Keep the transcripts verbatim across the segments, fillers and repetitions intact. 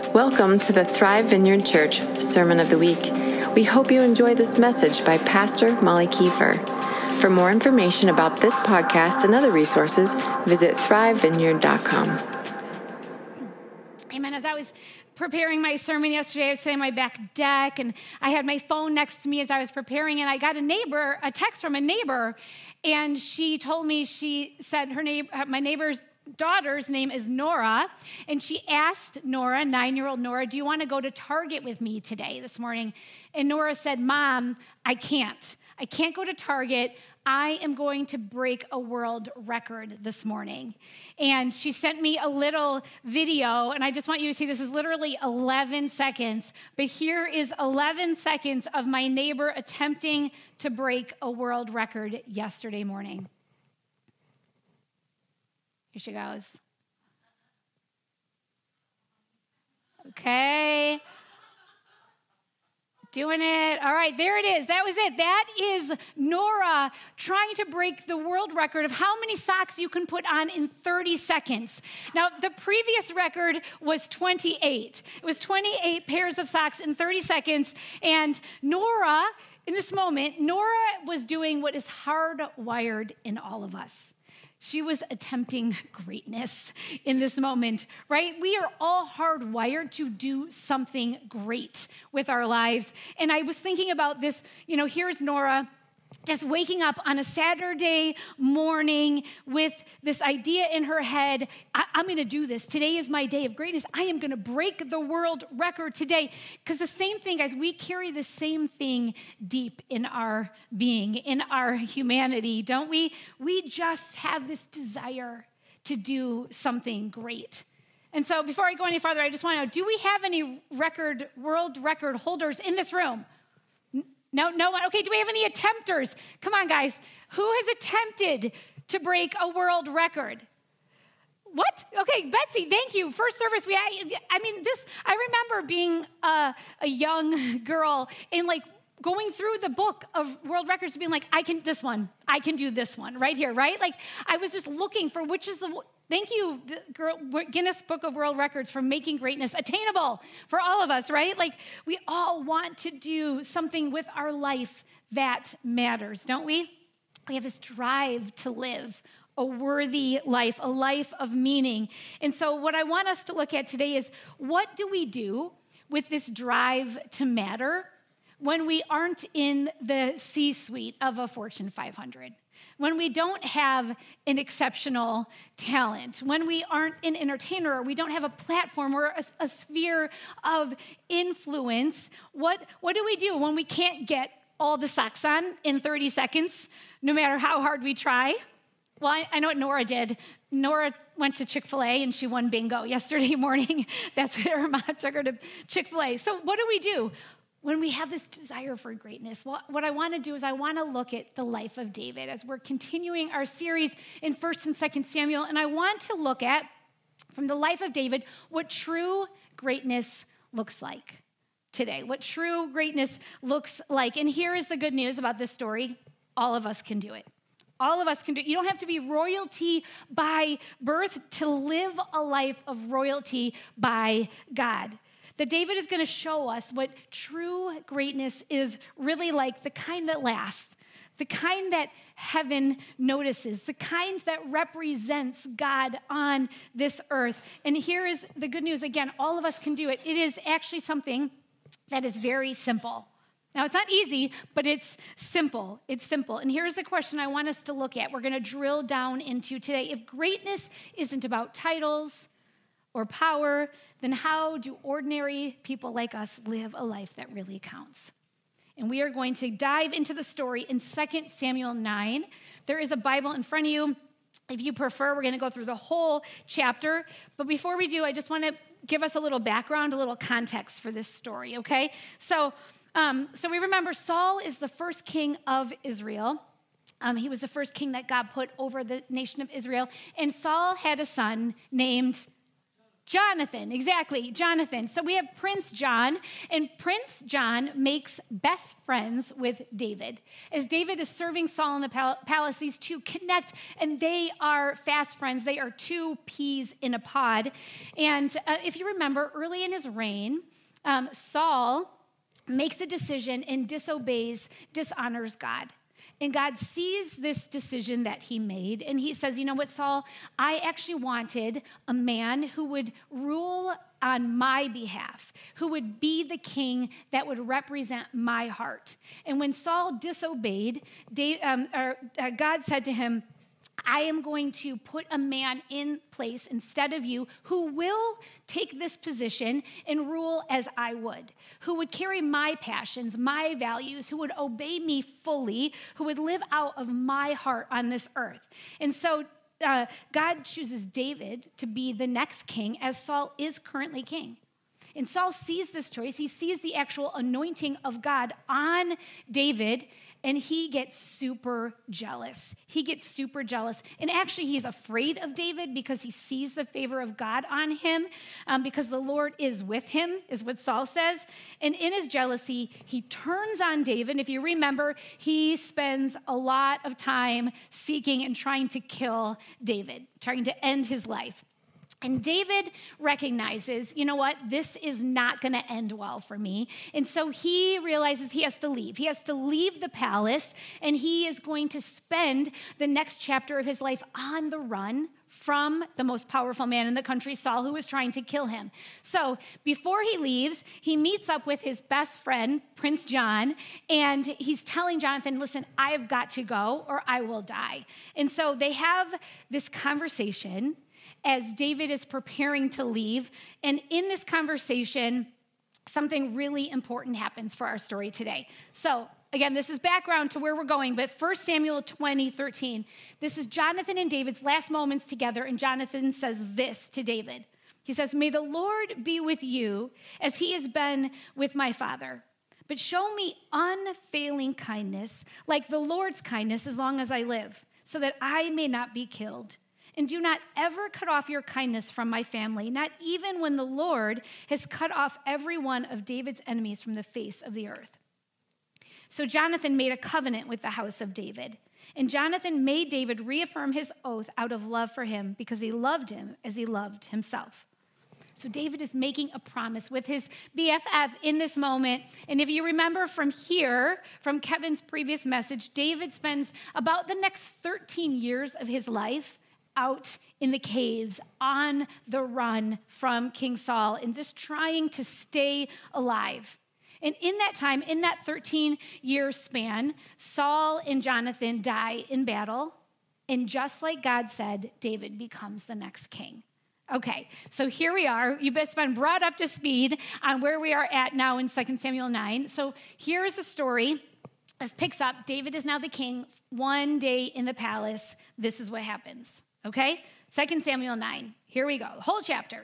Welcome to the Thrive Vineyard Church Sermon of the Week. We hope you enjoy this message by Pastor Molly Kiefer. For more information about this podcast and other resources, visit thrive vineyard dot com. Amen. As I was preparing my sermon yesterday, I was sitting on my back deck, and I had my phone next to me as I was preparing, and I got a neighbor, a text from a neighbor, and she told me, she said her neighbor, my neighbor's daughter's name is Nora, and she asked Nora, nine-year-old Nora, do you want to go to Target with me today, this morning? And Nora said, Mom, I can't. I can't go to Target. I am going to break a world record this morning. And she sent me a little video, and I just want you to see this is literally eleven seconds, but here is eleven seconds of my neighbor attempting to break a world record yesterday morning. Here she goes. Okay. Doing it. All right, there it is. That was it. That is Nora trying to break the world record of how many socks you can put on in thirty seconds. Now, the previous record was twenty-eight. It was twenty-eight pairs of socks in thirty seconds. And Nora, in this moment, Nora was doing what is hardwired in all of us. She was attempting greatness in this moment, right? We are all hardwired to do something great with our lives. And I was thinking about this, you know, here's Nora just waking up on a Saturday morning with this idea in her head, I- I'm going to do this. Today is my day of greatness. I am going to break the world record today. Because the same thing, guys, we carry the same thing deep in our being, in our humanity, don't we? We just have this desire to do something great. And so before I go any farther, I just want to know, do we have any record, world record holders in this room? No, no one. Okay, do we have any attempters? Come on, guys. Who has attempted to break a world record? What? Okay, Betsy, thank you. First service, we. I, I mean, this. I remember being a, a young girl and like going through the book of world records, being like, I can this one. I can do this one right here, right? Like I was just looking for which is the. Thank you, Guinness Book of World Records, for making greatness attainable for all of us, right? Like, we all want to do something with our life that matters, don't we? We have this drive to live a worthy life, a life of meaning. And so what I want us to look at today is, what do we do with this drive to matter when we aren't in the C-suite of a Fortune five hundred? When we don't have an exceptional talent, when we aren't an entertainer, or we don't have a platform or a, a sphere of influence, what, what do we do when we can't get all the socks on in thirty seconds, no matter how hard we try? Well, I, I know what Nora did. Nora went to Chick-fil-A and she won bingo yesterday morning. That's where her mom took her to Chick-fil-A. So what do we do when we have this desire for greatness? Well, what I want to do is I want to look at the life of David as we're continuing our series in First and Second Samuel, and I want to look at, from the life of David, what true greatness looks like today, what true greatness looks like. And here is the good news about this story. All of us can do it. All of us can do it. You don't have to be royalty by birth to live a life of royalty by God. That David is going to show us what true greatness is really like, the kind that lasts, the kind that heaven notices, the kind that represents God on this earth. And here is the good news. Again, all of us can do it. It is actually something that is very simple. Now, it's not easy, but it's simple. It's simple. And here's the question I want us to look at. We're going to drill down into today. If greatness isn't about titles or power, then how do ordinary people like us live a life that really counts? And we are going to dive into the story in Second Samuel nine. There is a Bible in front of you. If you prefer, we're going to go through the whole chapter. But before we do, I just want to give us a little background, a little context for this story, okay? So, um, so we remember Saul is the first king of Israel. Um, he was the first king that God put over the nation of Israel. And Saul had a son named Jonathan, exactly, Jonathan. So we have Prince John, and Prince John makes best friends with David. As David is serving Saul in the pal- palace, these two connect, and they are fast friends. They are two peas in a pod. And uh, if you remember, early in his reign, um, Saul makes a decision and disobeys, dishonors God. And God sees this decision that he made, and he says, you know what, Saul, I actually wanted a man who would rule on my behalf, who would be the king that would represent my heart. And when Saul disobeyed, um, or, uh, God said to him, I am going to put a man in place instead of you who will take this position and rule as I would, who would carry my passions, my values, who would obey me fully, who would live out of my heart on this earth. And so uh, God chooses David to be the next king, as Saul is currently king. And Saul sees this choice. He sees the actual anointing of God on David, and he gets super jealous. He gets super jealous. And actually, he's afraid of David because he sees the favor of God on him, um, because the Lord is with him, is what Saul says. And in his jealousy, he turns on David. If you remember, he spends a lot of time seeking and trying to kill David, trying to end his life. And David recognizes, you know what, this is not going to end well for me. And so he realizes he has to leave. He has to leave the palace, and he is going to spend the next chapter of his life on the run from the most powerful man in the country, Saul, who was trying to kill him. So before he leaves, he meets up with his best friend, Prince John, and he's telling Jonathan, listen, I've got to go or I will die. And so they have this conversation as David is preparing to leave. And in this conversation, something really important happens for our story today. So again, this is background to where we're going, but First Samuel twenty, thirteen. This is Jonathan and David's last moments together, and Jonathan says this to David. He says, may the Lord be with you as he has been with my father. But show me unfailing kindness, like the Lord's kindness, as long as I live, so that I may not be killed. And do not ever cut off your kindness from my family, not even when the Lord has cut off every one of David's enemies from the face of the earth. So Jonathan made a covenant with the house of David. And Jonathan made David reaffirm his oath out of love for him, because he loved him as he loved himself. So David is making a promise with his B F F in this moment. And if you remember from here, from Kevin's previous message, David spends about the next thirteen years of his life out in the caves, on the run from King Saul, and just trying to stay alive. And in that time, in that thirteen-year span, Saul and Jonathan die in battle, and just like God said, David becomes the next king. Okay, so here we are. You've been brought up to speed on where we are at now in Second Samuel nine. So here's the story. This picks up. David is now the king. One day in the palace, this is what happens. Okay, Second Samuel nine. Here we go, the whole chapter.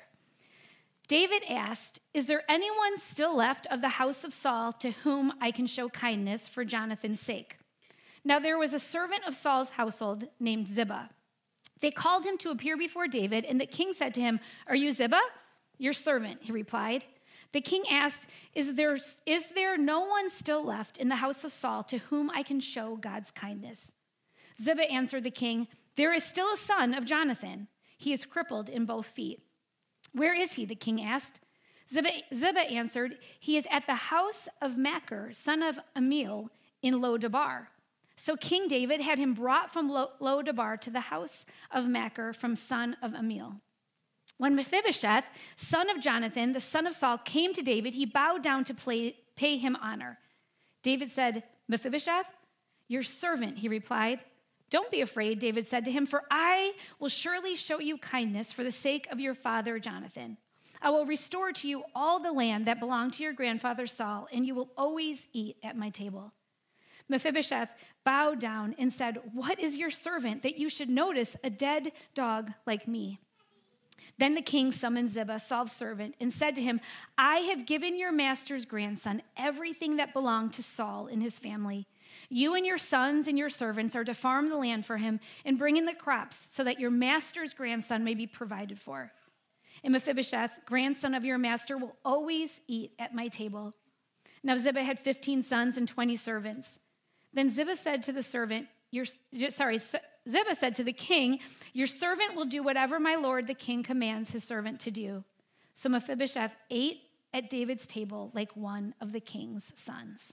David asked, is there anyone still left of the house of Saul to whom I can show kindness for Jonathan's sake? Now there was a servant of Saul's household named Ziba. They called him to appear before David, and the king said to him, are you Ziba? Your servant, he replied. The king asked, is there, is there no one still left in the house of Saul to whom I can show God's kindness? Ziba answered the king, there is still a son of Jonathan. He is crippled in both feet. Where is he? The king asked. Ziba, Ziba answered, he is at the house of Machir, son of Amiel, in Lo-debar. So King David had him brought from Lo-debar to the house of Machir from son of Amiel. When Mephibosheth, son of Jonathan, the son of Saul, came to David, he bowed down to play, pay him honor. David said, Mephibosheth, your servant, he replied. Don't be afraid, David said to him, for I will surely show you kindness for the sake of your father Jonathan. I will restore to you all the land that belonged to your grandfather Saul, and you will always eat at my table. Mephibosheth bowed down and said, what is your servant that you should notice a dead dog like me? Then the king summoned Ziba, Saul's servant, and said to him, I have given your master's grandson everything that belonged to Saul and his family. You and your sons and your servants are to farm the land for him and bring in the crops so that your master's grandson may be provided for. and Mephibosheth, grandson of your master, will always eat at my table." Now Ziba had fifteen sons and twenty servants. Then Ziba said to the servant, your, sorry, Ziba said to the king, "Your servant will do whatever my lord the king commands his servant to do." So Mephibosheth ate at David's table like one of the king's sons.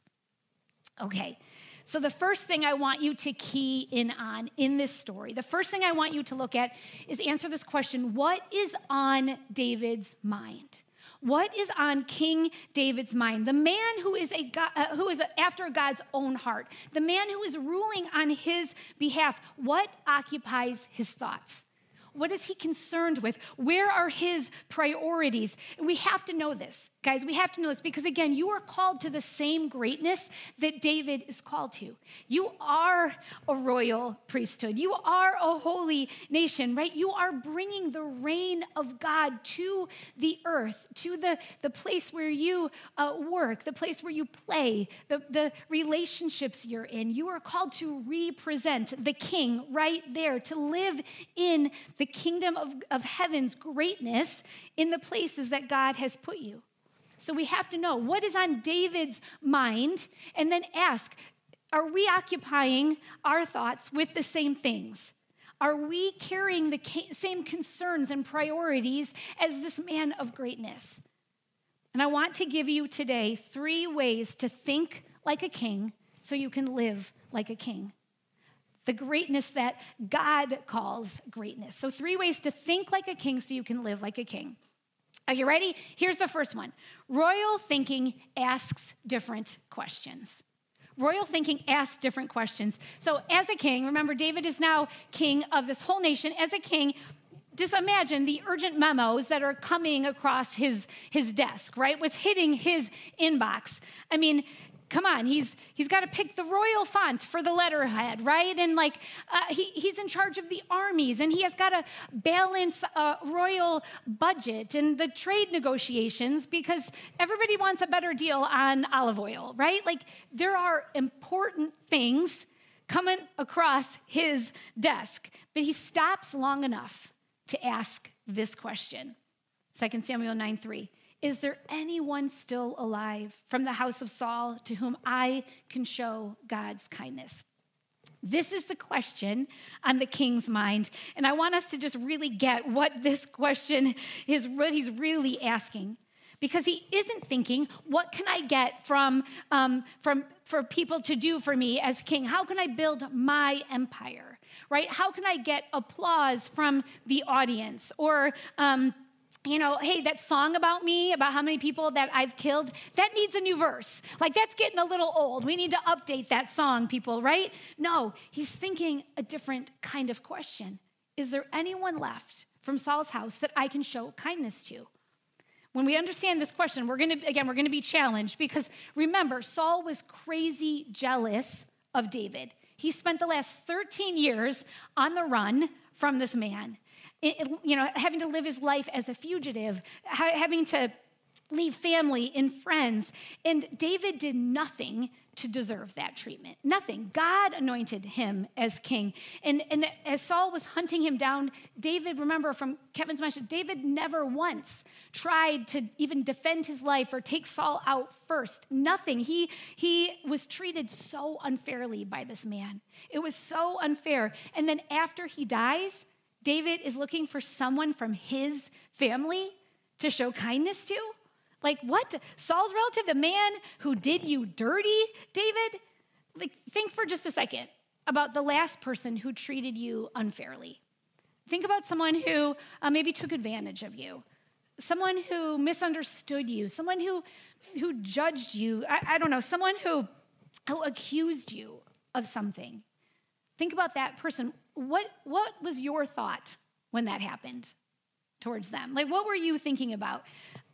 Okay, so the first thing I want you to key in on in this story, the first thing I want you to look at is answer this question: what is on David's mind? What is on King David's mind? The man who is a God, uh, who is after God's own heart, the man who is ruling on his behalf, what occupies his thoughts? What is he concerned with? Where are his priorities? We have to know this, guys. We have to know this because, again, you are called to the same greatness that David is called to. You are a royal priesthood. You are a holy nation, right? You are bringing the reign of God to the earth, to the, the place where you uh, work, the place where you play, the, the relationships you're in. You are called to represent the king right there, to live in the kingdom of, of heaven's greatness in the places that God has put you. So we have to know what is on David's mind and then ask, are we occupying our thoughts with the same things? Are we carrying the same concerns and priorities as this man of greatness? And I want to give you today three ways to think like a king so you can live like a king. The greatness that God calls greatness. So three ways to think like a king so you can live like a king. Are you ready? Here's the first one. Royal thinking asks different questions. Royal thinking asks different questions. So as a king, remember David is now king of this whole nation. As a king, just imagine the urgent memos that are coming across his, his desk, right? What's hitting his inbox. I mean, come on, he's he's got to pick the royal font for the letterhead, right? And like uh, he he's in charge of the armies, and he has got to balance a royal budget and the trade negotiations because everybody wants a better deal on olive oil, right? Like there are important things coming across his desk, but he stops long enough to ask this question. Second Samuel nine three. Is there anyone still alive from the house of Saul to whom I can show God's kindness? This is the question on the king's mind. And I want us to just really get what this question is, what he's really asking. Because he isn't thinking, what can I get from, um, from for people to do for me as king? How can I build my empire, right? How can I get applause from the audience? Or um you know, hey, that song about me, about how many people that I've killed, that needs a new verse. Like, that's getting a little old. We need to update that song, people, right? No, he's thinking a different kind of question. Is there anyone left from Saul's house that I can show kindness to? When we understand this question, we're going to, again, we're going to be challenged because remember, Saul was crazy jealous of David. He spent the last thirteen years on the run from this man. It, you know, having to live his life as a fugitive, ha- having to leave family and friends. And David did nothing to deserve that treatment. Nothing. God anointed him as king. And, and as Saul was hunting him down, David, remember from Kevin's mention, David never once tried to even defend his life or take Saul out first. Nothing. He, he was treated so unfairly by this man. It was so unfair. And then after he dies, David is looking for someone from his family to show kindness to? Like what? Saul's relative, the man who did you dirty, David? Like, think for just a second about the last person who treated you unfairly. Think about someone who uh, maybe took advantage of you, someone who misunderstood you, someone who, who judged you. I, I don't know, someone who, who accused you of something. Think about that person. What, what was your thought when that happened towards them? Like, what were you thinking about?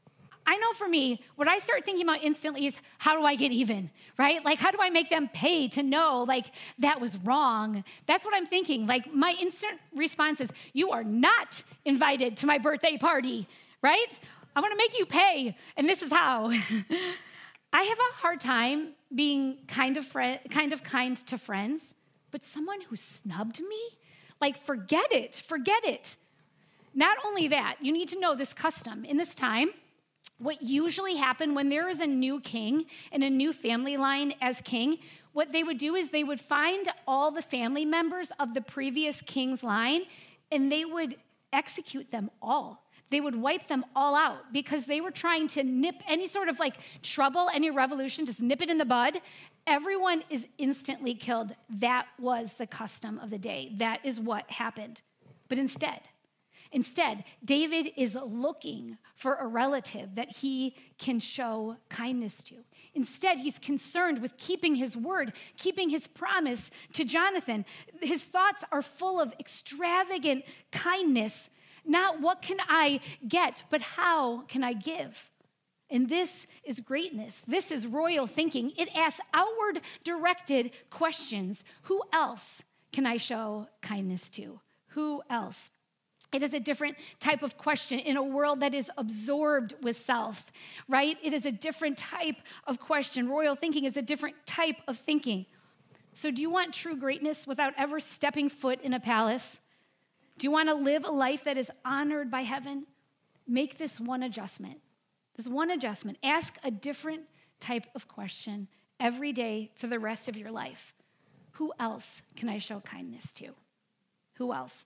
I know for me, what I start thinking about instantly is, how do I get even, right? Like, how do I make them pay to know, like, that was wrong? That's what I'm thinking. Like, my instant response is, you are not invited to my birthday party, right? I want to make you pay, and this is how. I have a hard time being kind of fri- kind of kind to friends, but someone who snubbed me, like, forget it, forget it. Not only that, you need to know this custom. In this time, what usually happened when there is a new king and a new family line as king, what they would do is they would find all the family members of the previous king's line, and they would execute them all. They would wipe them all out because they were trying to nip any sort of like trouble, any revolution, just nip it in the bud. Everyone is instantly killed. That was the custom of the day. That is what happened. But instead, instead, David is looking for a relative that he can show kindness to. Instead, he's concerned with keeping his word, keeping his promise to Jonathan. His thoughts are full of extravagant kindness. Not what can I get, but how can I give? And this is greatness. This is royal thinking. It asks outward directed questions. Who else can I show kindness to? Who else? It is a different type of question in a world that is absorbed with self, right? It is a different type of question. Royal thinking is a different type of thinking. So do you want true greatness without ever stepping foot in a palace? Do you want to live a life that is honored by heaven? Make this one adjustment. This one adjustment. Ask a different type of question every day for the rest of your life. Who else can I show kindness to? Who else?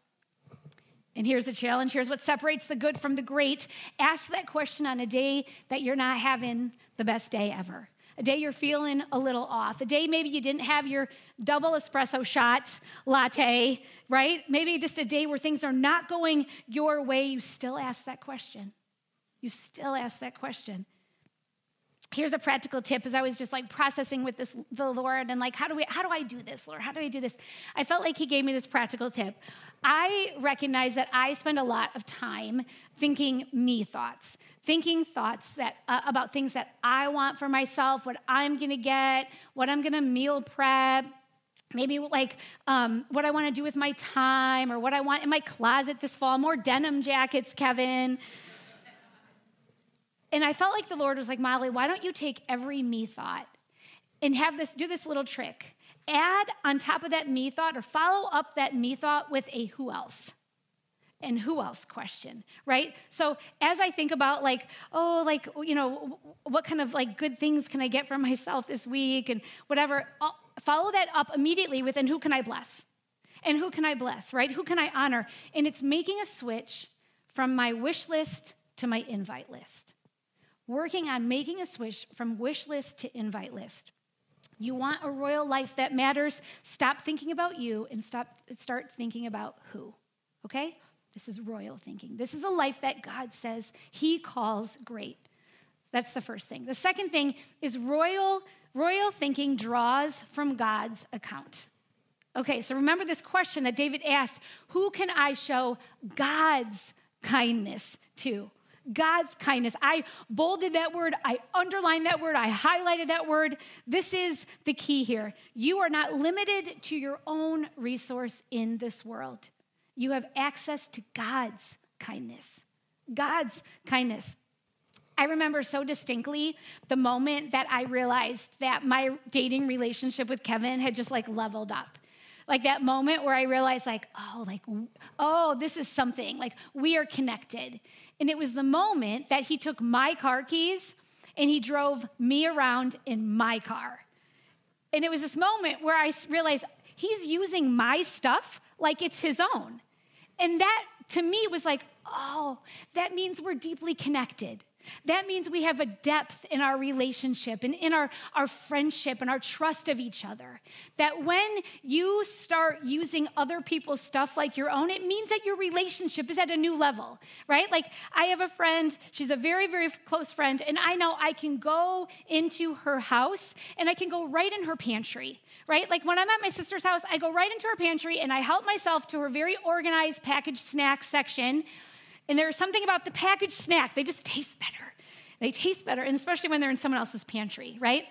And here's the challenge. Here's what separates the good from the great. Ask that question on a day that you're not having the best day ever. A day you're feeling a little off. A day maybe you didn't have your double espresso shot latte, right? Maybe just a day where things are not going your way. You still ask that question. You still ask that question. Here's a practical tip as I was just like processing with this, the Lord, and like, how do we, how do I do this, Lord? How do I do this? I felt like he gave me this practical tip. I recognize that I spend a lot of time thinking me thoughts, thinking thoughts that uh, about things that I want for myself, what I'm going to get, what I'm going to meal prep, maybe like um, what I want to do with my time or what I want in my closet this fall, more denim jackets, Kevin. And I felt like the Lord was like, Molly, why don't you take every me thought and have this, do this little trick. Add on top of that me thought or follow up that me thought with a who else. And who else question, right? So as I think about like, oh, like, you know, what kind of like good things can I get for myself this week and whatever, I'll follow that up immediately with, and who can I bless? And who can I bless, right? Who can I honor? And it's making a switch from my wish list to my invite list. Working on making a switch from wish list to invite list. You want a royal life that matters? Stop thinking about you and stop, start thinking about who, okay? This is royal thinking. This is a life that God says he calls great. That's the first thing. The second thing is royal, royal thinking draws from God's account. Okay, so remember this question that David asked, who can I show God's kindness to? God's kindness. I bolded that word. I underlined that word. I highlighted that word. This is the key here. You are not limited to your own resource in this world. You have access to God's kindness. God's kindness. I remember so distinctly the moment that I realized that my dating relationship with Kevin had just like leveled up. Like that moment where I realized like, oh, like, oh, this is something. Like we are connected. And it was the moment that he took my car keys and he drove me around in my car. And it was this moment where I realized he's using my stuff like it's his own. And that to me was like, oh, that means we're deeply connected. That means we have a depth in our relationship and in our, our friendship and our trust of each other. That when you start using other people's stuff like your own, it means that your relationship is at a new level, right? Like I have a friend, she's a very, very close friend, and I know I can go into her house and I can go right in her pantry, right? Like when I'm at my sister's house, I go right into her pantry and I help myself to her very organized packaged snack section. And there's something about the packaged snack. They just taste better. They taste better, and especially when they're in someone else's pantry, right?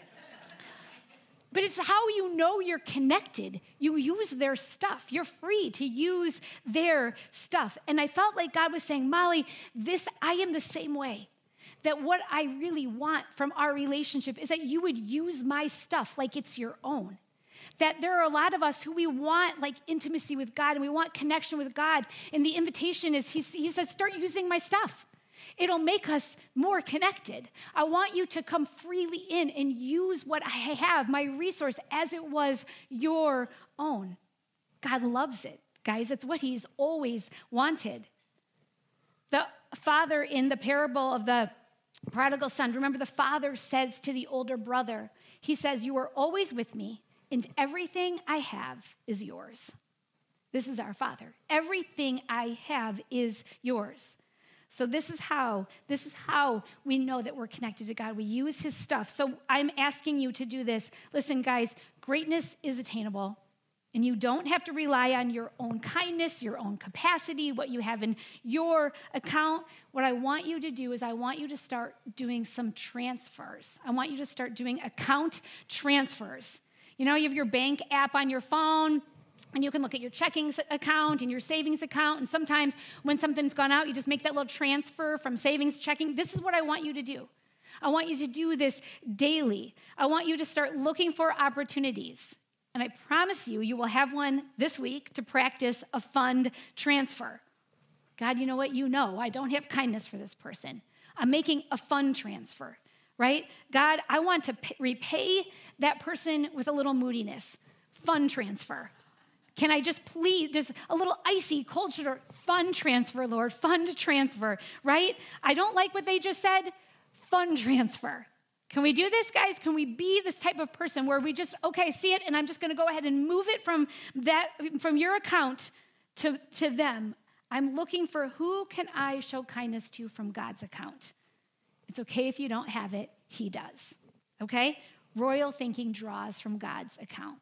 But it's how you know you're connected. You use their stuff. You're free to use their stuff. And I felt like God was saying, Molly, this, I am the same way. That what I really want from our relationship is that you would use my stuff like it's your own. that there are a lot of us who we want like intimacy with God and we want connection with God. And the invitation is, he, he says, start using my stuff. It'll make us more connected. I want you to come freely in and use what I have, my resource, as it was your own. God loves it, guys. It's what he's always wanted. The father in the parable of the prodigal son, remember the father says to the older brother, he says, you are always with me and everything I have is yours. This is our Father. Everything I have is yours. So this is how, this is how we know that we're connected to God. We use his stuff. So I'm asking you to do this. Listen, guys, greatness is attainable. And you don't have to rely on your own kindness, your own capacity, what you have in your account. What I want you to do is I want you to start doing some transfers. I want you to start doing account transfers. You know, you have your bank app on your phone, and you can look at your checking account and your savings account. And sometimes when something's gone out, you just make that little transfer from savings to checking. This is what I want you to do. I want you to do this daily. I want you to start looking for opportunities. And I promise you, you will have one this week to practice a fund transfer. God, you know what? You know I don't have kindness for this person. I'm making a fund transfer, right? God, I want to pay, repay that person with a little moodiness. Fund transfer. Can I just please, just a little icy, cold shoulder, fund transfer, Lord, fund transfer, right? I don't like what they just said. Fund transfer. Can we do this, guys? Can we be this type of person where we just, okay, see it, and I'm just going to go ahead and move it from that, from your account to, to them. I'm looking for who can I show kindness to from God's account. It's okay if you don't have it. He does, okay? Royal thinking draws from God's account.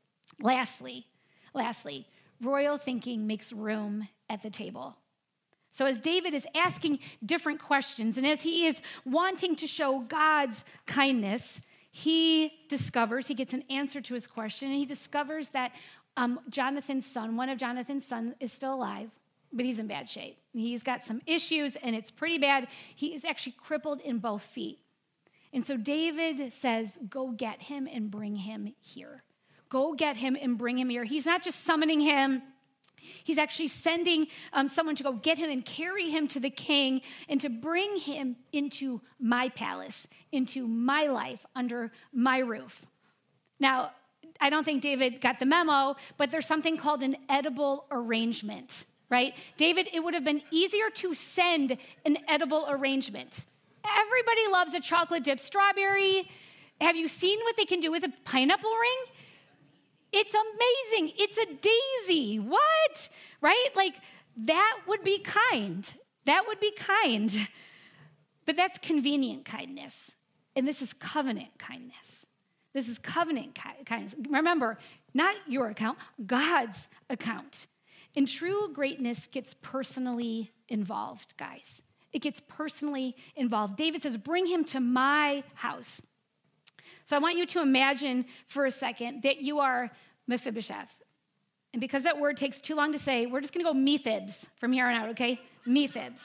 Lastly, lastly, royal thinking makes room at the table. So as David is asking different questions and as he is wanting to show God's kindness, he discovers, he gets an answer to his question, and he discovers that um, Jonathan's son, one of Jonathan's sons, is still alive, but he's in bad shape. He's got some issues, and it's pretty bad. He is actually crippled in both feet. And so David says, go get him and bring him here. Go get him and bring him here. He's not just summoning him. He's actually sending um, someone to go get him and carry him to the king and to bring him into my palace, into my life, under my roof. Now, I don't think David got the memo, but there's something called an edible arrangement, right? David, it would have been easier to send an edible arrangement. Everybody loves a chocolate dipped strawberry. Have you seen what they can do with a pineapple ring? It's amazing. It's a daisy. What? Right? Like, that would be kind. That would be kind. But that's convenient kindness. And this is covenant kindness. This is covenant ki- kindness. Remember, not your account, God's account. And true greatness gets personally involved, guys. It gets personally involved. David says, bring him to my house. So I want you to imagine for a second that you are Mephibosheth. And because that word takes too long to say, we're just going to go Mephibs from here on out, okay? Mephibs.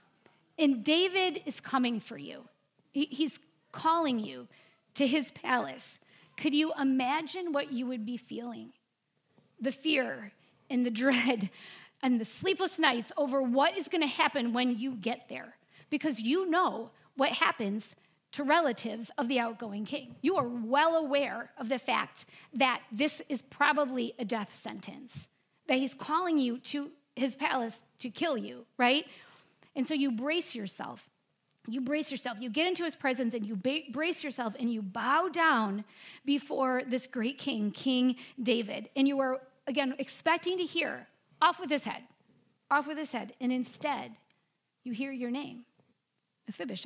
And David is coming for you. He, he's calling you to his palace. Could you imagine what you would be feeling? The fear and the dread and the sleepless nights over what is going to happen when you get there. Because you know what happens to relatives of the outgoing king. You are well aware of the fact that this is probably a death sentence, that he's calling you to his palace to kill you, right? And so you brace yourself. You brace yourself. You get into his presence and you ba- brace yourself and you bow down before this great king, King David. And you are, again, expecting to hear, off with his head, off with his head. And instead, you hear your name, Mephibosheth.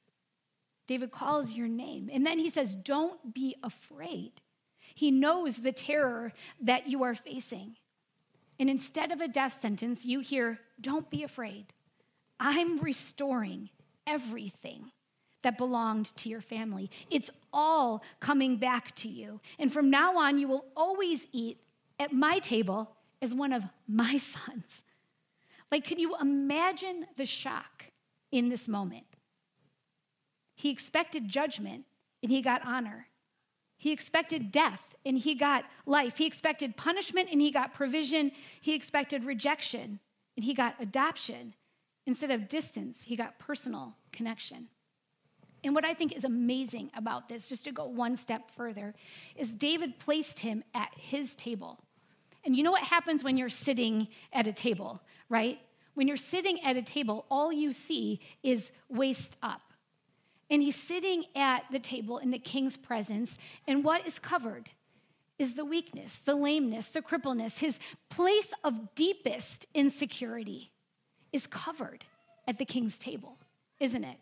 David calls your name. And then he says, don't be afraid. He knows the terror that you are facing. And instead of a death sentence, you hear, don't be afraid. I'm restoring everything that belonged to your family. It's all coming back to you. And from now on, you will always eat at my table as one of my sons. Like, can you imagine the shock in this moment? He expected judgment, and he got honor. He expected death, and he got life. He expected punishment, and he got provision. He expected rejection, and he got adoption. Instead of distance, he got personal connection. And what I think is amazing about this, just to go one step further, is David placed him at his table. And you know what happens when you're sitting at a table, right? When you're sitting at a table, all you see is waist up. And he's sitting at the table in the king's presence, and what is covered is the weakness, the lameness, the crippleness. His place of deepest insecurity is covered at the king's table, isn't it?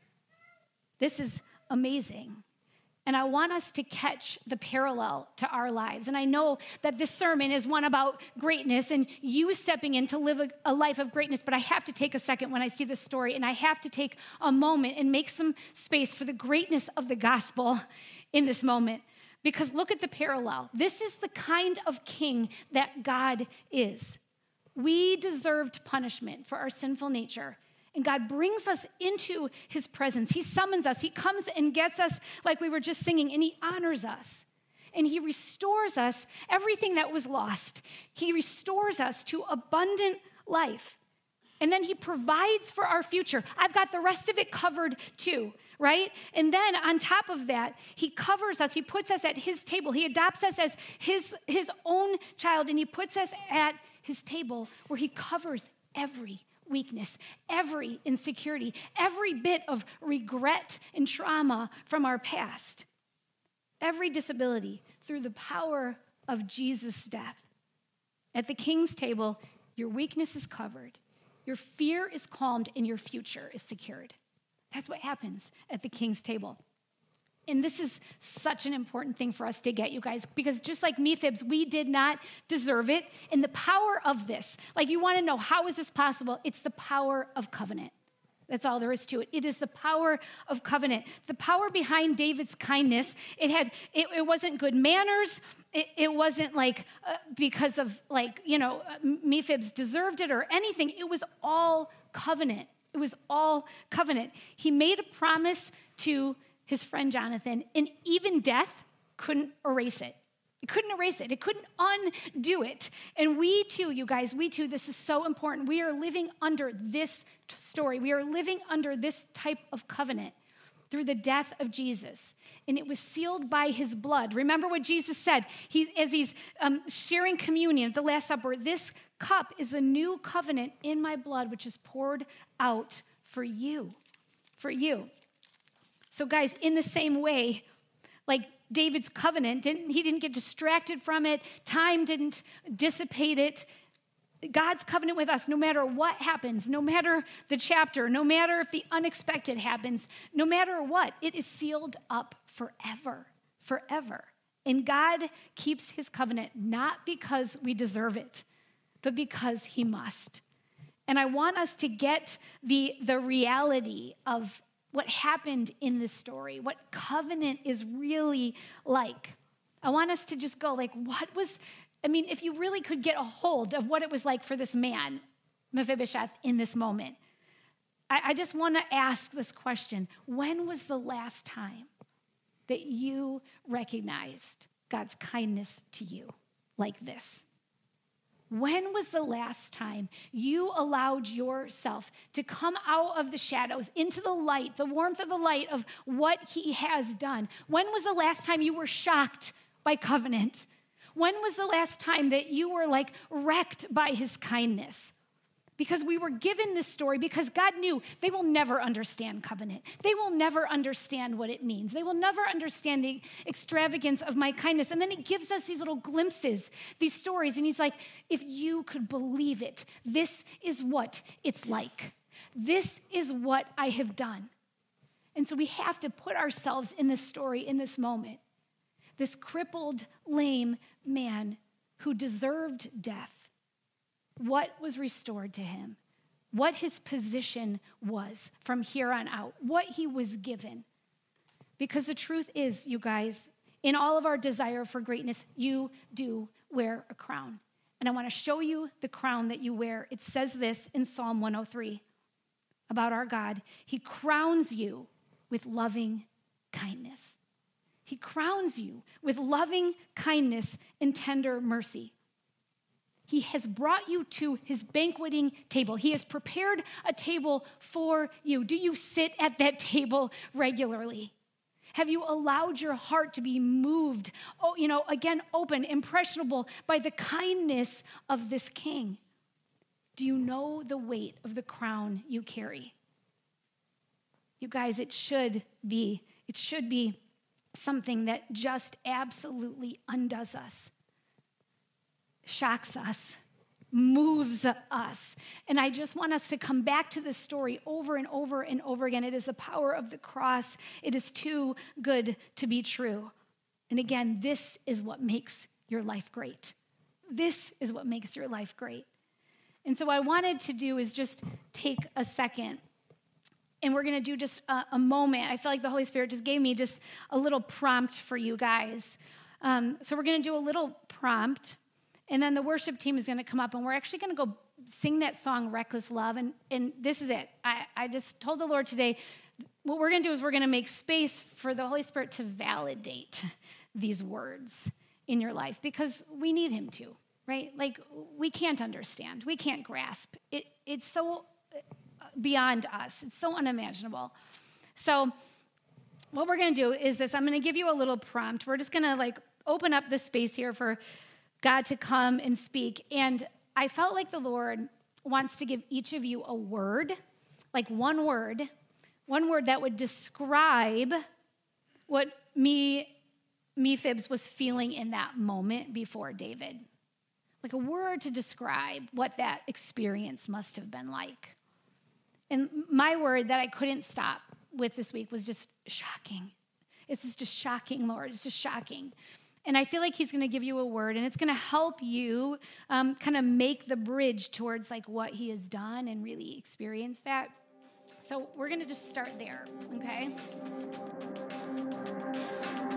This is amazing. And I want us to catch the parallel to our lives. And I know that this sermon is one about greatness and you stepping in to live a, a life of greatness, but I have to take a second when I see this story, and I have to take a moment and make some space for the greatness of the gospel in this moment. Because look at the parallel. This is the kind of king that God is. We deserved punishment for our sinful nature. And God brings us into his presence. He summons us. He comes and gets us like we were just singing, and he honors us. And he restores us everything that was lost. He restores us to abundant life. And then he provides for our future. I've got the rest of it covered too, right? And then on top of that, he covers us. He puts us at his table. He adopts us as his, his own child, and he puts us at his table where he covers every weakness, every insecurity, every bit of regret and trauma from our past, every disability through the power of Jesus' death. At the king's table, your weakness is covered, your fear is calmed, and your future is secured. That's what happens at the king's table. And this is such an important thing for us to get, you guys, because just like Mephibs, we did not deserve it. And the power of this, like you want to know, how is this possible? It's the power of covenant. That's all there is to it. It is the power of covenant. The power behind David's kindness, it had, it, it wasn't good manners. It, it wasn't like uh, because of like, you know, Mephibs deserved it or anything. It was all covenant. It was all covenant. He made a promise to his friend Jonathan, and even death couldn't erase it. It couldn't erase it. It couldn't undo it. And we too, you guys, we too, this is so important. We are living under this t- story. We are living under this type of covenant through the death of Jesus. And it was sealed by his blood. Remember what Jesus said he, as he's um, sharing communion at the Last Supper, this cup is the new covenant in my blood, which is poured out for you, for you. So guys, in the same way, like David's covenant, didn't, he didn't get distracted from it. Time didn't dissipate it. God's covenant with us, no matter what happens, no matter the chapter, no matter if the unexpected happens, no matter what, it is sealed up forever, forever. And God keeps his covenant not because we deserve it, but because he must. And I want us to get the, the reality of what happened in this story, what covenant is really like. I want us to just go like, what was, I mean, if you really could get a hold of what it was like for this man, Mephibosheth, in this moment, I, I just want to ask this question. When was the last time that you recognized God's kindness to you like this? When was the last time you allowed yourself to come out of the shadows into the light, the warmth of the light of what he has done? When was the last time you were shocked by covenant? When was the last time that you were like wrecked by his kindness? Because we were given this story because God knew they will never understand covenant. They will never understand what it means. They will never understand the extravagance of my kindness. And then he gives us these little glimpses, these stories. And he's like, if you could believe it, this is what it's like. This is what I have done. And so we have to put ourselves in this story, in this moment. This crippled, lame man who deserved death. What was restored to him, what his position was from here on out, what he was given. Because the truth is, you guys, in all of our desire for greatness, you do wear a crown. And I want to show you the crown that you wear. It says this in Psalm one oh three about our God. He crowns you with loving kindness. He crowns you with loving kindness and tender mercy. He has brought you to his banqueting table. He has prepared a table for you. Do you sit at that table regularly? Have you allowed your heart to be moved, oh, you know, again, open, impressionable by the kindness of this king? Do you know the weight of the crown you carry? You guys, it should be, it should be something that just absolutely undoes us, shocks us, moves us. And I just want us to come back to this story over and over and over again. It is the power of the cross. It is too good to be true. And again, this is what makes your life great. This is what makes your life great. And so what I wanted to do is just take a second, and we're going to do just a, a moment. I feel like the Holy Spirit just gave me just a little prompt for you guys. Um, so we're going to do a little prompt, and then the worship team is going to come up, and we're actually going to go sing that song, Reckless Love, and, and this is it. I, I just told the Lord today, what we're going to do is we're going to make space for the Holy Spirit to validate these words in your life, because we need him to, right? Like, we can't understand. We can't grasp. It, it's so beyond us. It's so unimaginable. So what we're going to do is this. I'm going to give you a little prompt. We're just going to like open up this space here for God to come and speak. And I felt like the Lord wants to give each of you a word, like one word, one word that would describe what me, me Fibs was feeling in that moment before David. Like a word to describe what that experience must have been like. And my word that I couldn't stop with this week was just shocking. This is just shocking, Lord. It's just shocking. And I feel like he's going to give you a word, and it's going to help you um, kind of make the bridge towards like what he has done and really experience that. So we're going to just start there, okay?